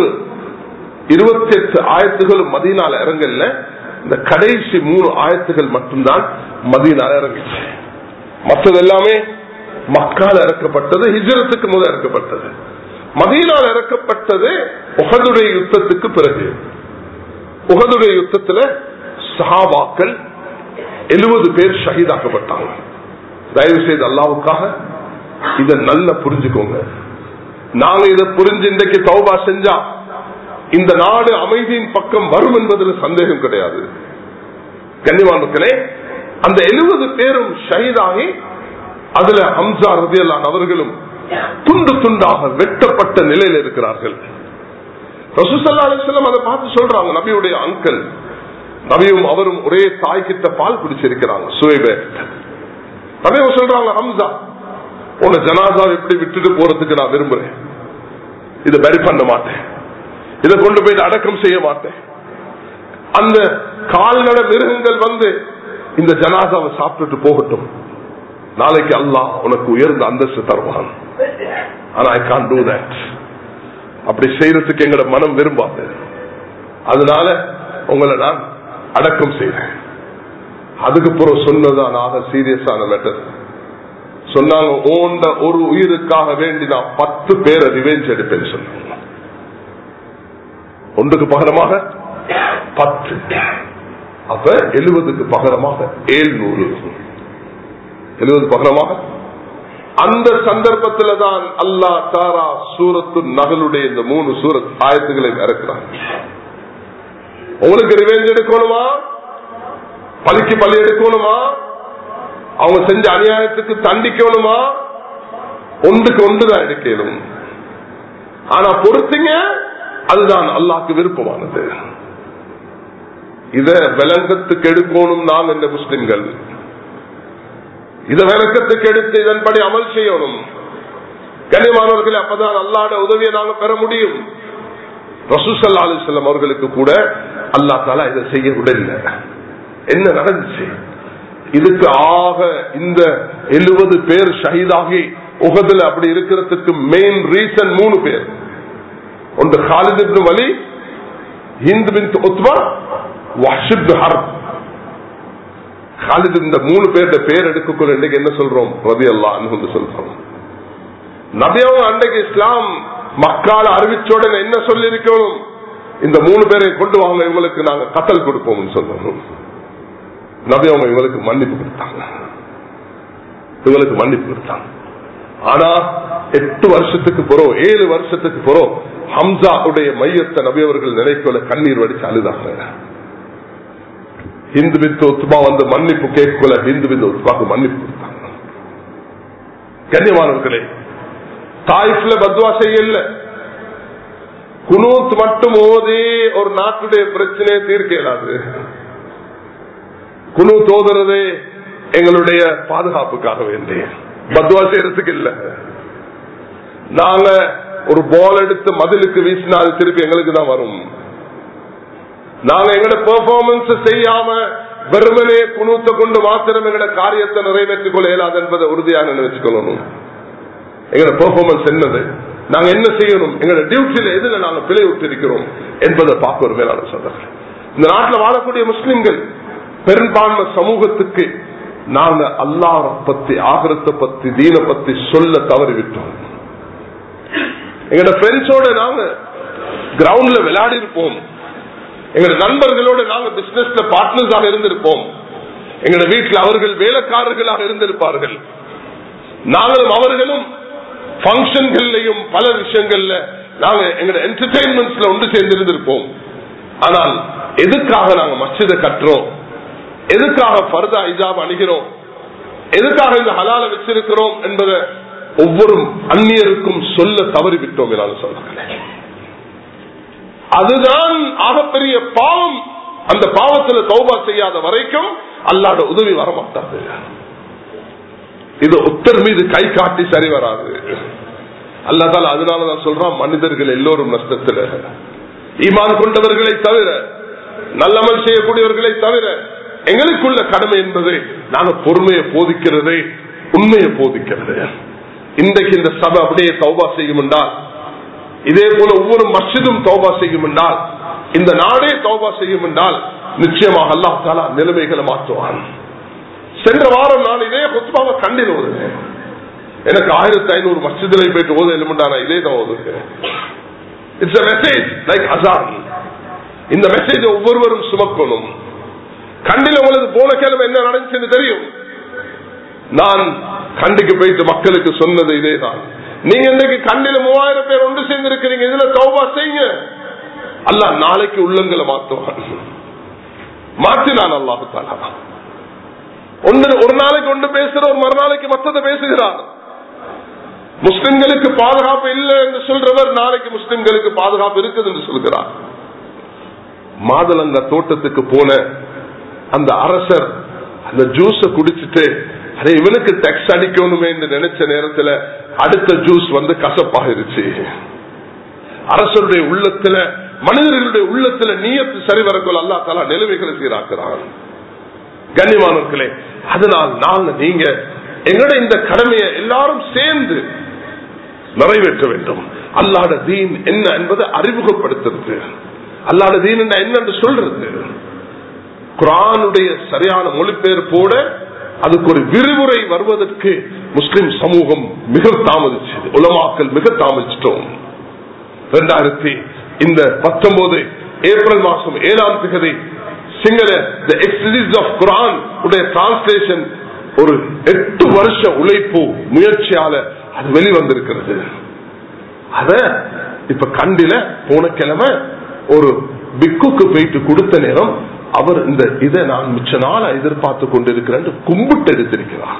128 ஆயத்துகளும் மதீனால இறங்கல. இந்த கடைசி 3 ஆயத்துகள் மட்டும்தான் மதீனால இறங்கிச்சு. மற்றது எல்லாமே மக்கால இறக்கப்பட்டது, ஹிஜ்ரத்துக்கு முதல் இறக்கப்பட்டது. மதீனால இறக்கப்பட்டது உஹதுடைய யுத்தத்துக்கு பிறகு. உஹதுடைய யுத்தத்துல சஹாபாக்கள் 70 பேர் ஷஹீதாக்கப்பட்டாங்க. தயவு செய்து அல்லாஹ்வுக்காக இதை நல்லா புரிஞ்சுக்கோங்க. நாங்க இதை புரிஞ்சு இன்றைக்கு தௌபா செஞ்சா இந்த நாடு அமைதியின் பக்கம் வரும் என்பதில் சந்தேகம் கிடையாது. கண்ணியமானவர்களே, அந்த 70 பேரும் ஷஹீதாகி அதுல ஹம்சா ரலியல்லாஹு அவர்களும் துண்டு துண்டாக வெட்டப்பட்ட நிலையில் இருக்கிறார்கள். ரசூல் ஸல்லல்லாஹு அலைஹி வஸல்லம் அதை பார்த்து சொல்றாங்க, நபியுடைய அங்கிள், நபியும் அவரும் ஒரே தாய் கிட்ட பால் குடிச்சிருக்கிறாங்க, சுவைபே. நபியும் சொல்றாங்க, ஹம்சா உன்னை ஜனாசா எப்படி விட்டுட்டு போறதுக்கு நான் விரும்புறேன். இதை பரி பண்ண மாட்டேன், இதை கொண்டு போய் அடக்கம் செய்ய மாட்டேன். அந்த கால்நடை மிருகங்கள் வந்து இந்த ஜனாசாவை சாப்பிட்டுட்டு போகட்டும், நாளைக்கு அல்லாஹ் உனக்கு உயர்ந்த அந்தஸ்து தருவான். ஆனா ஐ கான்ட் டு தட். அப்படி செய்யறதுக்கு எங்களோட மனம் விரும்பாது. அதனால உங்களை நான் அடக்கம் செய்றேன். அதுக்கு பிறகு சொன்னதான் ஆக சீரியஸான மேட்டர். சொன்னாங்க, ஓண்ட ஒரு உயிருக்காக வேண்டி நான் 10 பேரை ரிவெஞ்ச் எடுப்பேன்னு சொன்னாங்க. ஒன்றுக்கு பகரமாக 10, அப்ப 70க்கு பகரமாக 700, 70 பகரமாக. அந்த சந்தர்ப்பத்தில் தான் அல்லாஹ் தாரா சூரத்து நகலுடைய இந்த 3 சூரத் ஆயத்துக்களை இறக்கிறான். உங்களுக்கு ரிவெஞ்ச் எடுக்கணுமா, பலிக்கு பலி எடுக்கணுமா, அவங்க செஞ்ச அநியாயத்துக்கு தண்டிக்கணுமா, ஒன்றுக்கு ஒன்றுதான் எடுக்கணும். ஆனா பொறுத்தீங்க, அதுதான் அல்லாஹ்க்கு விருப்பமானது. இத விளங்கத்துக்கு எடுக்கணும். நாம் இந்த முஸ்லிம்கள் இத விளக்கத்துக்கு எடுத்து இதன்படி அமல் செய்யணும். கண்ணியமானவர்களே, அப்பதான் அல்லாஹ்வுடைய உதவியை நாங்க பெற முடியும். ரசூல் ஸல்லல்லாஹு அலைஹி வஸல்லம் அவர்களுக்கு கூட அல்லாஹ் தஆலா இதை செய்ய விடல. என்ன நடந்துச்சு? இதுக்கு ஆக இந்த 70 பேர் ஷஹீதாகி உஹதுல அப்படி இருக்கிறதுக்கு மெயின் ரீசன் 3 பேர். ஒன்று Khalid ibn Walid, Hind bint Utba, Wahshi ibn Harb. Khalid இந்த 3 பேருடைய பேர் எடுக்கக்குள்ள இன்றைக்கு என்ன சொல்றோம்? ரலியல்லாஹு அன்ஹு சொல்றோம். நபியவங்க அன்றைக்கு இஸ்லாம் மக்கால அறிவிச்சோட என்ன சொல்லி இருக்கணும்? இந்த 3 பேரை கொண்டு வாங்க, இவங்களுக்கு நாங்க கத்தல் கொடுப்போம் சொல்லணும். நபி அவங்க இவங்களுக்கு மன்னிப்பு கொடுத்தாங்க, இவங்களுக்கு மன்னிப்பு கொடுத்தாங்க. ஆனா 8 வருஷத்துக்கு பிறகு 7 வருஷத்துக்கு பிறகு ஹம்சாவுடைய மையத்தை நபி அவர்கள் நினைக்கல கண்ணீர் வடிச்சு அழுதாங்க. ஹிந்து பின் உத்பா வந்து மன்னிப்பு கேட்கல, ஹிந்து பின் உத்பாக்கு மன்னிப்பு கொடுத்தாங்க. கண்ணியமானவர்களே, தாயிஃப்ல பத்வா செய்யல, குனூத் மட்டும் ஓதி ஒரு நாட்டுடைய பிரச்சனையை தீர்க்க இயலாது. குனூத் ஓதுறது எங்களுடைய பாதுகாப்புக்காக வேண்டிய பத்வா செய்யறதுக்கு இல்ல. நாங்க ஒரு பால் எடுத்து மதிலுக்கு வீசினா அது திருப்பி எங்களுக்கு தான் வரும். நாங்க எங்களோட பெர்ஃபார்மன்ஸ் செய்யாம வெறுமனே குனூத்தை கொண்டு மாத்திரம் எங்களோட காரியத்தை நிறைவேற்றிக் கொள்ள இயலாது என்பதை உறுதியாக நினைச்சுக்கொள்ளணும். எங்களோட பெர்ஃபார்மன்ஸ் என்னது, நாங்க என்ன செய்யணும், எங்களோட டியூட்டியில எதுல நாங்க பிழை விட்டிருக்கிறோம் என்பதை பார்க்க ஒரு மேலான சொல்றேன். இந்த நாட்டில் வாழக்கூடிய முஸ்லிம்கள் பெரும்பான்மை சமூகத்துக்கு நாங்க அல்லாஹ் பத்தி, ஆகிரத்தை பத்தி, தீன பத்தி சொல்ல தவறிவிட்டோம். எங்களோட ஃப்ரெண்ட்ஸோட நாங்க கிரவுண்ட்ல விளையாடி இருப்போம், எங்க நண்பர்களோட நாங்க பிசினஸ்ல பார்ட்னர்ஸாக இருந்திருப்போம், எங்க வீட்டில் அவர்கள் வேலைக்காரர்களாக இருந்திருப்பார்கள், நாங்களும் அவர்களும் பங்கன்கள்லையும் பல விஷயங்கள்ல நாங்க எங்க என்டர்டெயின்மெண்ட்ஸ்ல ஒன்று சேர்ந்திருந்திருப்போம். ஆனால் எதுக்காக நாங்க மஸ்ஜிதை கட்டுறோம், எதுக்காக ஃபர்தா ஹிஜாப் அணிகிறோம், எதுக்காக இந்த ஹலால வச்சிருக்கிறோம் என்பதை ஒவ்வொரு அந்நியருக்கும் சொல்ல தவறிவிட்டோம் என்று சொல்றேன். அதுதான் ஆகப்பெரிய பாவம். அந்த பாவத்தில் தௌபா செய்யாத வரைக்கும் அல்லாஹ்வுடைய உதவி வரமாட்டாது. இது ஒருத்தர் மீது கை காட்டி சரி வராது. அல்லாஹ் தஆலா அதனாலதான் சொல்றான், மனிதர்கள் எல்லோரும் நஷ்டத்தில், ஈமான் கொண்டவர்களை தவிர, நல்லமல் செய்யக்கூடியவர்களை தவிர. எங்களுக்குள்ள கடமை என்பது நாங்க பொறுமையை போதிக்கிறது, உண்மையை போதிக்கிறது. இன்றைக்கு இந்த சபை அப்படியே தௌபா செய்யும் என்றால், இதே போல ஒவ்வொரு மஸ்ஜிதும் தௌபா செய்யும் என்றால், இந்த நாடே தௌபா செய்யும் என்றால், நிச்சயமாக அல்லாஹ் தஆலா நிலைமைகளை மாற்றுவான். சென்ற வாரம் நான் இதே குத்பாவை கண்டில் ஓதுங்க. எனக்கு 1500 மஸ்ஜிதில் போயிட்டு ஓத எழுமண்டா நான் இதே தான் ஓதுங்க. It's a message like azan. இந்த மெசேஜ் ஒவ்வொருவரும் சுமக்கணும். கண்டில உங்களுக்கு போன கிழமை என்ன நடந்துச்சுன்னு தெரியும். நான் கண்டிக்கு போயிட்டு மக்களுக்கு சொன்னது இதேதான். நீங்க இன்னைக்கு கண்டில 3000 பேர் ஒன்று சேர்ந்து இருக்கிறீங்க, இதுல தௌபா செய்யுங்க. அல்லாஹ் நாளைக்கு உள்ளங்களை மாற்றுவான். மாற்றினான் அல்லாஹ் தஆலா. ஒரு நாளைக்கு ஒன்று பேசுற, ஒரு மறுநாளைக்கு மற்றதை பேசுகிறார். முஸ்லிம்களுக்கு பாதுகாப்பு இல்லை என்று சொல்றவர் நாளைக்கு முஸ்லிம்களுக்கு பாதுகாப்பு இருக்குது என்று சொல்கிறார். மாதுளங்க தோட்டத்துக்கு போன அந்த அரசர் அந்த ஜூஸ குடிச்சிட்டு, அதே இவனுக்கு டெக்ஸ் அடிக்கணுமே என்று நினைச்ச நேரத்தில் அடுத்த ஜூஸ் வந்து கசப்பாகிருச்சு. அரசருடைய உள்ளத்துல, மனிதர்களுடைய உள்ளத்துல நீயத்து சரி வரக்குள்ள அல்லாஹ் தஆலா நிலைமைகளை சீராக்குறான். கண்ணியமானவர்களே, அதனால் நாங்க நீங்க எங்களுடைய இந்த கடமையை எல்லாரும் சேர்ந்து நிறைவேற்ற வேண்டும். அல்லாஹ்வுடைய தீன் என்ன என்பதை அறிமுகப்படுத்துறது, அல்லாஹ்வுடைய தீன் என்ன என்று சொல்றது. குர்ஆனுடைய சரியான மொழிபெயர்ப்போட அதுக்கு ஒரு விரிவுரை வருவதற்கு முஸ்லிம் சமூகம் மிக தாமதிச்சது, உலமாக்கள் மிக தாமதிச்சிட்டோம். 2019 ஏப்ரல் மாசம் 7ஆம் தேதி Sinhala The Exegesis of Quran உடைய டிரான்ஸ்லேஷன் ஒரு 8 வருஷ உழைப்பு முயற்சியால அது வெளிவந்திருக்கிறது. அத இப்ப கண்டில போன கிழமை ஒரு பிக்குக்கு போயிட்டு கொடுத்த நேரம் அவர் இந்த இதை நான் மிச்ச நாள எதிர்பார்த்து கொண்டிருக்கிறேன் கும்பிட்டு எடுத்திருக்கிறார்.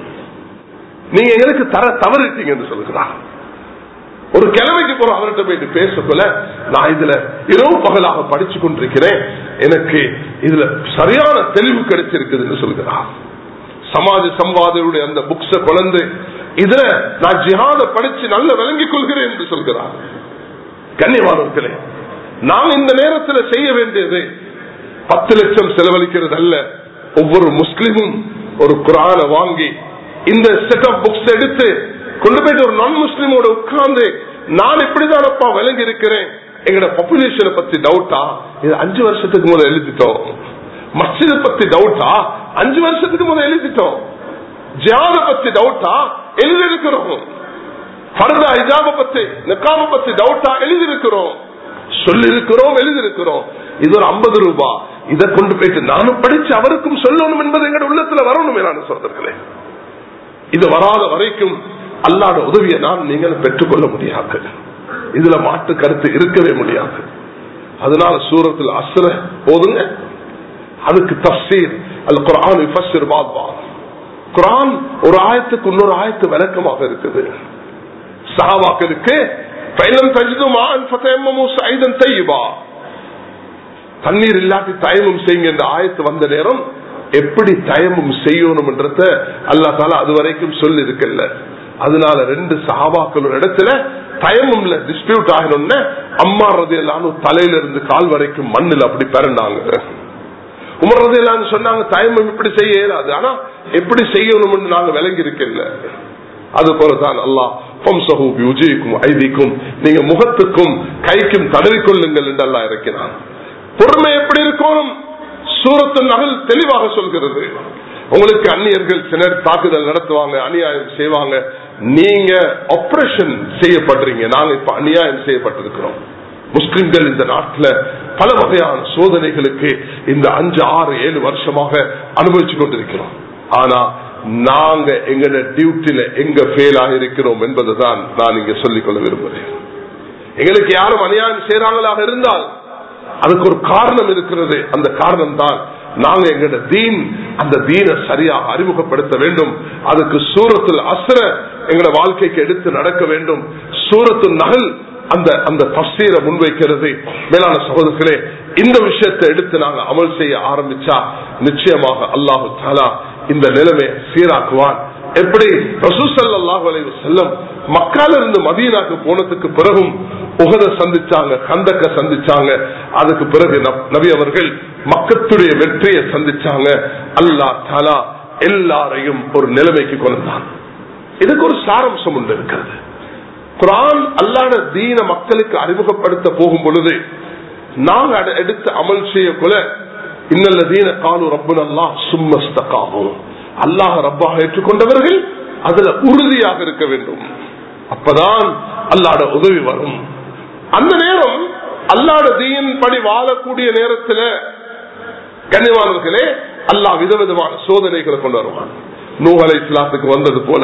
நீங்க எங்களுக்கு தவறிட்டீங்க என்று சொல்லுகிறார். ஒரு கிழமைக்கு போற அவர்கிட்ட போயிட்டு பேசக்குள்ள, நான் இதுல இரவு பகலாக படிச்சு கொண்டிருக்கிறேன், எனக்கு இதுல சரியான தெளிவு கிடைச்சிருக்குதுன்னு சொல்கிறார். சமாஜ சம்வாதியுடைய அந்த புக்ஸ கொண்டு இதுல நான் ஜிஹாத படிச்சு நல்ல விளங்கிக் கொள்கிறேன் என்று சொல்கிறார். கண்ணியமானவர்களே, நான் இந்த நேரத்தில் செய்ய வேண்டியது 10 லட்சம் செலவழிக்கிறது அல்ல. ஒவ்வொரு முஸ்லிமும் ஒரு குர்ஆனை வாங்கி இந்த செட் ஆஃப் புக்ஸ் எடுத்து கொண்டு போயிட்டு ஒரு நான் முஸ்லிமோட உட்கார்ந்து, நான் இப்படிதானப்பா விளங்கி இருக்கிறேன், எங்களோட பாப்புலேஷனை பத்தி டவுட்டா, இது 5 வருஷத்துக்கு முதல் எழுதிட்டோம். மஸ்ஜிதை பத்தி டவுட்டா, 5 வருஷத்துக்கு முதல் எழுதிட்டோம். ஜிஹாத பத்தி டவுட்டா எழுதிருக்கிறோம். ஃபர்தா ஹிஜாப பத்தி, நிக்காப பத்தி டவுட்டா எழுதிருக்கிறோம், சொல்லிருக்கிறோம், எழுதிருக்கிறோம். இது ஒரு 50 ரூபாய், இதை கொண்டு போயிட்டு நானும் படிச்சு அவருக்கும் சொல்லணும் என்பது எங்க உள்ளத்துல வரணும். நான் சொல்றேன், இது வராத வரைக்கும் அல்லாஹ்வுடைய உதவியை நான் நீங்கள் பெற்றுக்கொள்ள முடியாது. இதுல மாற்று கருத்து இருக்கவே முடியாது. அதனால சூரத்துல் அஸ்ர ஓதுங்க, அதுக்கு தஃப்சீர் அல் குர்ஆன் யுஃபஸ்ஸிர் பாத். குர்ஆன் ஒரு ஆயத்துக்கு இன்னொரு ஆயத்து விளக்கமாக இருக்குது. சஹாபாக்களுக்கு ஃபைலம் தஜிது மாஅன் ஃபதயம்மமு ஸைதன் தய்யிபா, தண்ணீர் இல்லாட்டி தயமும் செய்யுங்க என்ற ஆயத்து வந்த நேரம் எப்படி தயமும் செய்யணும் என்றத அல்லாஹ் தஆலா அதுவரைக்கும் சொல்லி இருக்கல. அதனால 2 சஹாபாக்கள் இடத்துல தயமும்ல டிஸ்பியூட் ஆகணும்னு அம்மார் ரலியல்லாஹு அன்ஹு தலையில இருந்து கால் வரைக்கும் மண்ணில் அப்படி பிறந்தாங்க. உமர் ரலியல்லாஹு அன்ஹு சொன்னாங்க, தயமும் இப்படி செய்ய இயலாது, ஆனா எப்படி செய்யணும்னு நாங்க விளங்கி இருக்கல. அது போலதான் அல்லாஹ் ஃபம்ஸஹு பிவுஜூஹிக்கும் ஐதீக்கும், நீங்க முகத்துக்கும் கைக்கும் தடவிக்கொள்ளுங்கள் என்று அல்லாஹ் இறக்கினான். பொறுமை எப்படி இருக்கணும் சூரத்துல் நஹல் தெளிவாக சொல்கிறது. உங்களுக்கு அந்நியர்கள் சிலர் தாக்குதல் நடத்துவாங்க, அநியாயம் செய்வாங்க, நீங்க ஆபரேஷன் செய்யப்படுறீங்க, நாங்க இப்ப அநியாயம் செய்யப்பட்டிருக்கிறோம், முஸ்லிம்கள் இந்த நாட்டில் பல வகையான சோதனைகளுக்கு இந்த 5, 6, 7 வருஷமாக அனுபவிச்சு கொண்டிருக்கிறோம். ஆனா நாங்க எங்கட டியூட்டில எங்க ஃபெயில் ஆகி இருக்கிறோம் என்பதுதான் நான் இங்க சொல்லிக்கொள்ள விரும்புகிறேன். எங்களுக்கு யாரும் அநியாயம் செய்றாங்களாக இருந்தால் அதுக்கு ஒரு காரணம் இருக்கிறது. அந்த காரணம் தான் நாங்க எங்கட தீன், அந்த தீனை சரியாக அறிமுகப்படுத்த வேண்டும். அதுக்கு சூரத்துல் அஸ்ர எங்கட வாழ்க்கைக்கு எடுத்து நடக்க வேண்டும். சூரத்துல் நஹல் அந்த தஃசீரை முன்வைக்கிறது. மேலான சகோதரர்களே, இந்த விஷயத்தை எடுத்து நாங்க அமல் செய்ய ஆரம்பிச்சா நிச்சயமாக அல்லாஹு தஆலா இந்த நிலைமையை சீராக்குவான். எப்படி ரசூல் ஸல்லல்லாஹு அலைஹி வஸல்லம் மக்கால இருந்து மதீனாக்கு போனதுக்கு பிறகும் உஹத சந்திச்சாங்க, கந்தக்க சந்திச்சாங்க. அதுக்கு பிறகு நபி அவர்கள் மக்கத்துடைய வெற்றியை சந்திச்சாங்க. அல்லாஹ் தஆலா எல்லாரையும் ஒரு நிலைமைக்கு கொண்டான். இதுக்கு ஒரு சாரம்சம் உண்டு இருக்கிறது. குர்ஆன் அல்லாஹ்வுடைய தீன மக்களுக்கு அறிமுகப்படுத்த போகும் பொழுது நாங்க எடுத்து அமல் செய்யக்குள்ள இன்னல்லதீன காலு ரப்புனல்லாஹ் சும்ம இஸ்தகாமு, அல்லாஹ் ரப்பாக ஏற்றுக்கொண்டவர்கள் அதுல உறுதியாக இருக்க வேண்டும். அப்பதான் அல்லாஹ்வுடைய உதவி வரும். அந்த நேரம் அல்லாஹ்வுடைய தீன் படி வாழக்கூடிய நேரத்தில் கண்ணியமானவர்களே அல்லாஹ் விதவிதமான சோதனைகளை கொண்டு வருவான். நூஹ் அலைஹிஸ்ஸலாத்துக்கு வந்தது போல,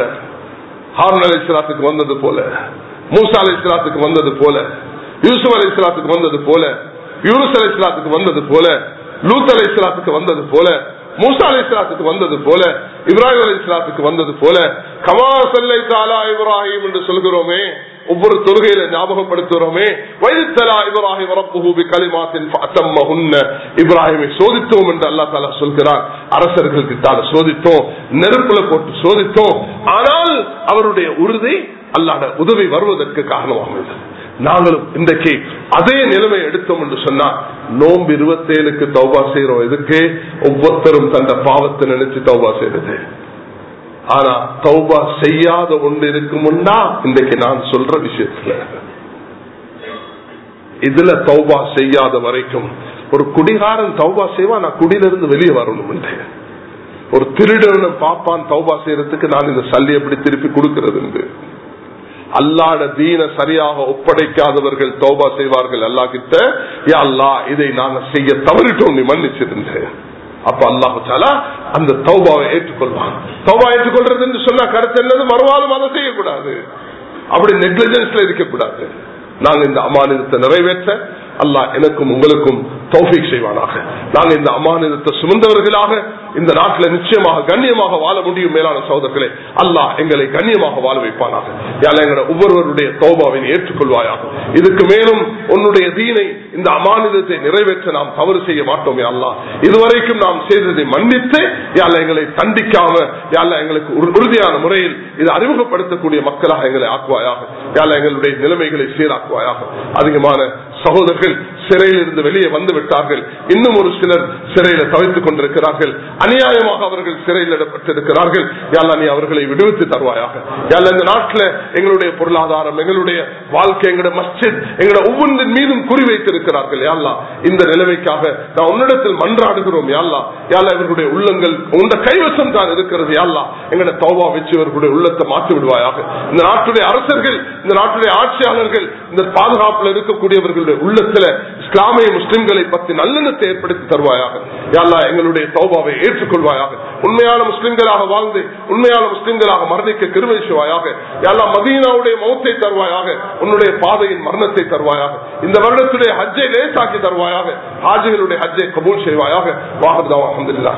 ஹாரூன் அலைஹிஸ்ஸலாத்துக்கு வந்தது போல, மூசா அலைஹிஸ்ஸலாத்துக்கு வந்தது போல, யூசுப் அலைஹிஸ்ஸலாத்துக்கு வந்தது போல, யூனுஸ் அலைஹிஸ்ஸலாத்துக்கு வந்தது போல, லூத் அலைஹிஸ்ஸலாத்துக்கு வந்தது போல, மூசா அலைஹிஸ்ஸலாத்துக்கு வந்தது போல, இப்ராஹிம் அலைஹிஸ்ஸலாத்துக்கு வந்தது போல, கமா ஸல்லைத அலா இப்ராஹிம் என்று சொல்கிறோமே, ஒவ்வொரு தொழுகையில ஞாபகப்படுத்துகிறோமே, வைத்தலா இப்ராஹிம் ரப்புஹு பிகலிமாத்தின் ஃபஅத்தம்மஹுன்ன, இப்ராஹிமை சோதித்தோம் என்று அல்லாஹ் தஆலா சொல்கிறார். அரசர்களுக்கு தான் சோதித்தோம், நெருப்புல போட்டு சோதித்தோம். ஆனால் அவருடைய உறுதி அல்லாஹ்வுடைய உதவி வருவதற்கு காரணமாக நாங்களும் இன்றைக்கு அதே நிலைமை எடுத்தோம் என்று சொன்னா, நோன்பு 27க்கு தௌபா செய்யறோம். எதுக்கு? ஒவ்வொருத்தரும் தந்த பாவத்தை நினைச்சு தௌபா செய்யறது. ஆனா தௌபா செய்யாத ஒன்று இருக்குமுன்னா இன்றைக்கு நான் சொல்ற விஷயத்துல இதுல தௌபா செய்யாத வரைக்கும் ஒரு குடிகாரன் தௌபா செய்வா, நான் குடியிலிருந்து வெளியே வரணும். ஒரு திருடனை பாப்பான் தௌபா செய்யறதுக்கு நான் இந்த சல்லி எப்படி திருப்பி கொடுக்கிறது. அல்லாஹ்வுடைய தீன சரியாக ஒப்படைக்காதவர்கள் தௌபா செய்வார்கள் அல்லாஹ் கிட்ட, யா அல்லாஹ் இதை நாங்க செய்ய தவறிட்டோம், நீ மன்னிச்சிருந்தேன். அப்ப அல்லாஹ் தஆலா அந்த தௌபாவை ஏற்றுக்கொள்வான். தௌபா ஏற்றுக்கொள்றது என்று சொன்னா கருத்து என்னது? மறுவாலும் அதை செய்யக்கூடாது, அப்படி நெக்லிஜென்ஸ்ல இருக்கக்கூடாது. நாங்க இந்த அமானிதத்தை நிறைவேற்ற அல்லாஹ் எனக்கும் உங்களுக்கும் தௌஃபீக் செய்வானாக. நாங்க இந்த அமானிதத்தை சுமந்தவர்களாக இந்த நாட்டில் நிச்சயமாக கண்ணியமாக வாழ முடியும். மேலான சகோதரர்களே, அல்லாஹ் எங்களை கண்ணியமாக வாழ வைப்பானாக. எங்களை ஒவ்வொருவருடைய தௌபாவை ஏற்றுக்கொள்வாயாக. இதுக்கு மேலும் உன்னுடைய தீனை, இந்த அமானிதத்தை நிறைவேற்ற நாம் தவறு செய்ய மாட்டோம். அல்லாஹ் இதுவரைக்கும் நாம் செய்ததை மன்னித்து எங்களை தண்டிக்காம எங்களுக்கு உறுதியான முறையில் இது அறிமுகப்படுத்தக்கூடிய மக்களாக எங்களை ஆக்குவாயாக. எங்களுடைய நிலைமைகளை சீராக்குவாயாக. அதிகமான சகோதரர்கள் சிறையில் இருந்து வெளியே வந்து விட்டார்கள். இன்னும் ஒரு சிலர் சிறையில தவித்துக் கொண்டிருக்கிறார்கள். அநியாயமாக அவர்கள் சிறையில் இடப்பட்டிருக்கிறார்கள். யாழ்லா நீ அவர்களை விடுவித்து தருவாயாக. யாழ்லா இந்த நாட்டில் எங்களுடைய பொருளாதாரம், எங்களுடைய வாழ்க்கை, எங்களுடைய மஸ்ஜித், எங்களுடைய ஒவ்வொன்றின் மீதும் குறிவைத்திருக்கிறார்கள். யாழ்லா இந்த நிலைமைக்காக நான் உன்னிடத்தில் மன்றாடுகிறோம். யாழ்லா யாழ்லா இவர்களுடைய உள்ளங்கள் உந்த கைவசம் தான் இருக்கிறது. யாழ்லா எங்களுடைய தௌபா வச்சு இவர்களுடைய உள்ளத்தை மாற்றி விடுவாயாக. இந்த நாட்டுடைய அரசர்கள், இந்த நாட்டுடைய ஆட்சியாளர்கள், இந்த பாதுகாப்பில் இருக்கக்கூடியவர்களுடைய உள்ளத்துல இஸ்லாமிய முஸ்லிம்களை பற்றி நல்லெண்ணத்தை ஏற்படுத்தி தருவாயாக. யாழ்லா எங்களுடைய தௌபாவை ஏற்றுக்கொள்வாயாக. உண்மையான முஸ்லிம்களாக வாழ்ந்து உண்மையான முஸ்லிம்களாக மரணிக்க கிருபை செய்வாயாக. யாழ்லா மதீனாவுடைய மௌத்தை தருவாயாக. உன்னுடைய பாதையின் மரணத்தை தருவாயாக. இந்த வருடத்துடைய ஹஜ்ஜை லேசாக்கி தருவாயாக. ஹாஜிகளுடைய ஹஜ்ஜை கபூல் செய்வாயாக. வாஹர்தாவா அல்ஹம்துலில்லாஹ்.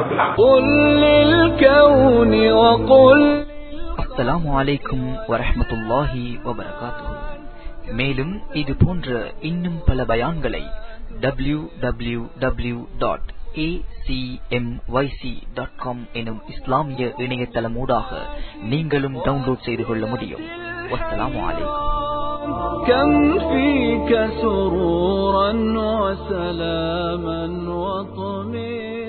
அஸ்ஸலாமு அலைக்கும் வரஹ்மத்துல்லாஹி வபரகாத்துஹு. மேலும் இது போன்ற இன்னும் பல பயான்களை www.acmyc.com எனும் இஸ்லாமிய இணையதளமூடாக நீங்களும் டவுன்லோட் செய்து கொள்ள முடியும். வஸ்ஸலாமு அலைக்கும். كم فيك سرورا وسلاما وطمئنا